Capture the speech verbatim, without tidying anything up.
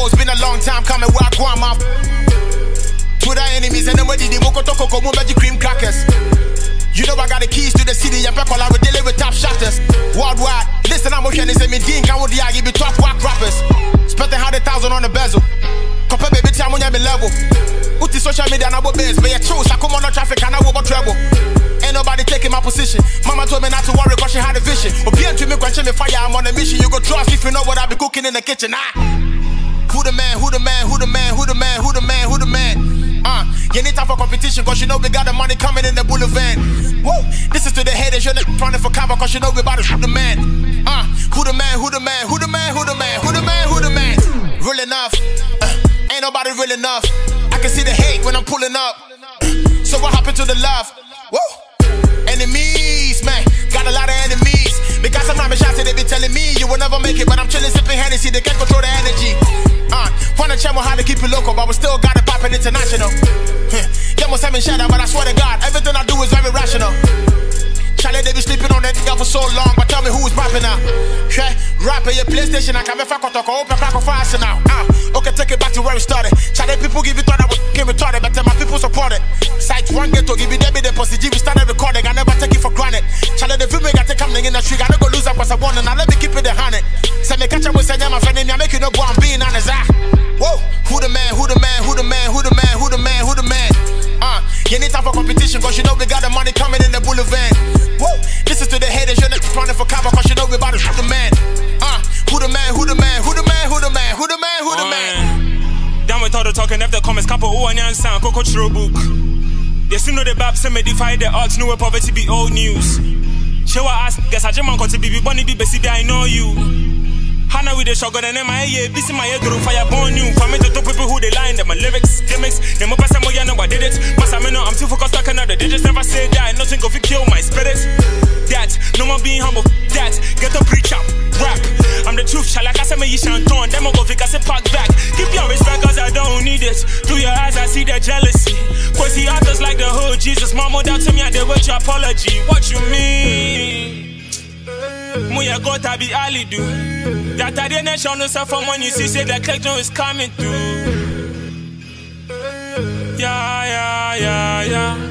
know it's been a long time coming where I go on my to the enemies and nobody did moko toko komo magic cream crackers. You know I got the keys to the city and people are dealing with top shotters. Worldwide, listen, I'm motion is a meeting, can we give you top whack rappers. Spent a hundred thousand on the bezel. Compare baby time on your level. Uti social media and about base, but you choose. I come on the traffic and I walk trouble. Ain't nobody taking my position. Mama told me not to worry cause she had a vision. But be to me, question me fire, I'm on a mission. You go trust if you know what I be cooking in the kitchen. Ah. Who the man, who the man, who the man, who the man, who the man, who the man? Uh, you need time for competition cause you know we got the money coming in the boulevard. Woo! This is to the haters, you're not running for cover cause you know we about to shoot the man. Uh, who the man, who the man, who the man, who the man, who the man, who the man? Real enough. Uh, ain't nobody real enough. I can see the hate when I'm pulling up. So what happened to the love? Woo! Enemies, man, got a lot of enemies. Because I'm not shots, they be telling me you will never make it, but I'm chilling, sipping Hennessy, they can't control the energy. Uh, wanna check how to keep it local, but we still got it popping international. Them was having shadow, but I swear to God, everything I do is very rational. Charlie, they be sleeping on that nigga for so long, but tell me who is rapping now. Okay, rapping your PlayStation, I can't be fuck talk, open crack of fast now. Uh, okay, take it back to where we started. Charlie, people give it thought I was came retarded, but tell my people support it. Site one ghetto, give it them the positive, we started recording, I never take it for granted. Charlie, the film got to come in the street, I don't go lose up as I want, and I let me keep it the hundred. Say me catch up with say, my friend, and I make you know what I'm being honest. Ah, whoa, who the man, who the man, who the man, who the man, who the man, who the man? Uh, you need time for competition, cause you know we got the money coming in the boulevard. Woo! This is to the haters, you're not running for cover, cause you know we about to shoot the man. Uh, who the man, who the man, who the man, who the man, who the man, who the man? Down with all the talking, left the comments, couple who and yan sound, Coco True Book. They still know the babs and me defy the odds, know where poverty be old news. Show I ask, guess I just want to be bunny be busy, I know you. Hana with the shotgun and my yeah, busy my head through fire born you. For me to top people who they line, them my lyrics, gimmicks, them up as I'm yeah, no, I did it. Must I know I'm too focused on the digits, never say that, nothing go fi kill my spirit. That, no more being humble, that, get to preach up, rap. I'm the truth, shall I say me you shan't turn, them go fi say pack back. Keep your respect cause I don't need it. Through your eyes I see the jealousy. Cause the others like the hood, Jesus, mama down to me and they want your apology. What you mean? Muya got to be Ali do. That I didn't show no self from when you see say the collection is coming through. Yeah, yeah, yeah, yeah.